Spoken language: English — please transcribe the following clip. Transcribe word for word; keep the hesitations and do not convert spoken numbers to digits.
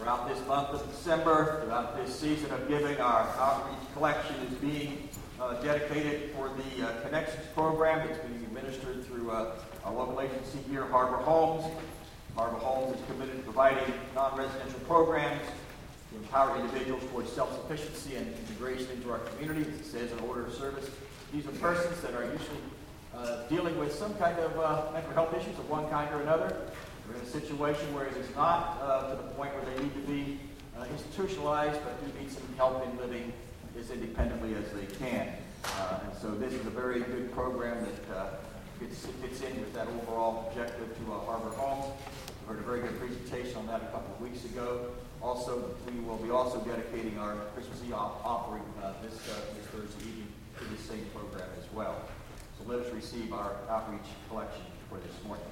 Throughout this month of December, throughout this season of giving, our outreach collection is being uh, dedicated for the uh, Connections program that's being administered through uh, our local agency here, Harbor Homes. Harbor Homes is committed to providing non-residential programs to empower individuals towards self-sufficiency and integration into our community. As it says in order of service, these are persons that are usually uh, dealing with some kind of uh, mental health issues of one kind or another. We're in a situation where it is not uh, to the point where they need to be uh, institutionalized, but do need some help in living as independently as they can. Uh, and so this is a very good program that uh, fits, fits in with that overall objective to uh, Harbor Homes. We heard a very good presentation on that a couple of weeks ago. Also, we will be also dedicating our Christmas Eve offering uh, this, uh, this Thursday evening to this same program as well. So let us receive our outreach collection for this morning.